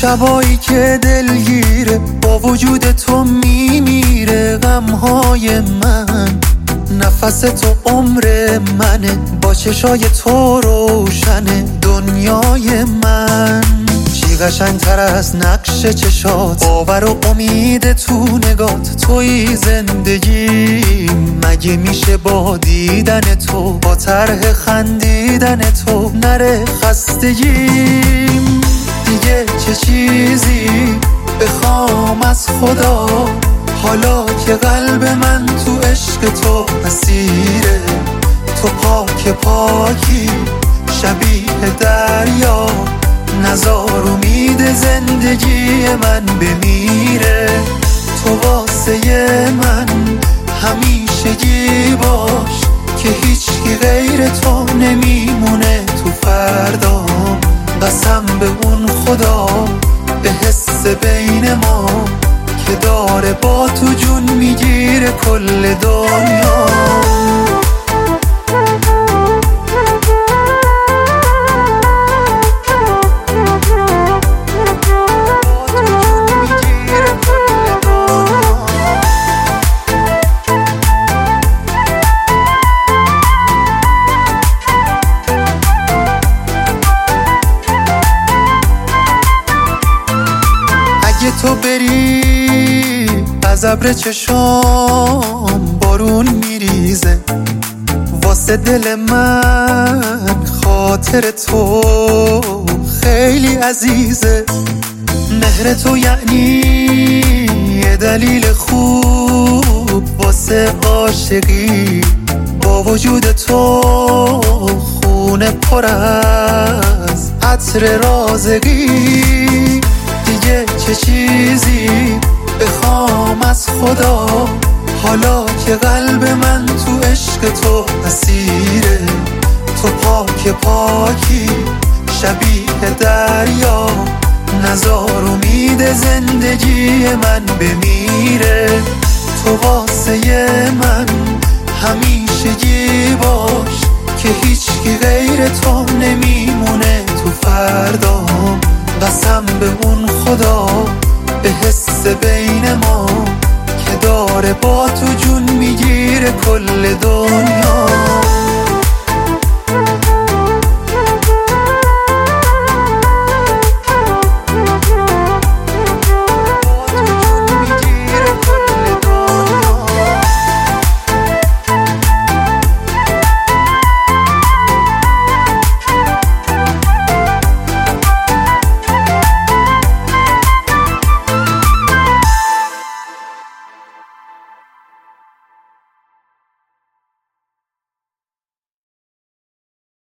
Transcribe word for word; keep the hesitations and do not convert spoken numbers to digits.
شبایی که دلگیره با وجود تو میمیره غمهای من، نفس تو عمر منه، با چشای تو روشنه دنیای من. چی قشنگتر از نقش چشات، باور و امید تو نگات، توی زندگی مگه میشه با دیدن تو، با طرح خندیدن تو نره خستگیم. دیگه چه چیزی بخوام از خدا، حالا که قلب من تو عشق تو اسیره. تو پاک پاکی شبیه دریا، نزار امید زندگی من بمیره. تو واسه من همیشگی باش، که هیچکی غیر تو نمیمونه تو فردا. قسم به اون خدا به حس بین ما، که داره با تو جون میگیره کل دنیا. اگه تو بری از ابر چشام بارون میریزه، واسه دل من خاطر تو خیلی عزیزه. مهر تو یعنی یه دلیل خوب واسه عاشقی، با وجود تو خونه پر از عطر رازقی. دیگه چه چیزی بخوام از خدا، حالا که قلب من تو عشق تو اسیره. تو پاک پاکی شبیه دریا، نزار امید زندگی من بمیره. تو واسه من همیشگی باش، که هیچکی غیر تو نمیمونه تو فردا. قسم به اون خدا به حس بین ما، که داره با تو جون میگیره کل دنیا.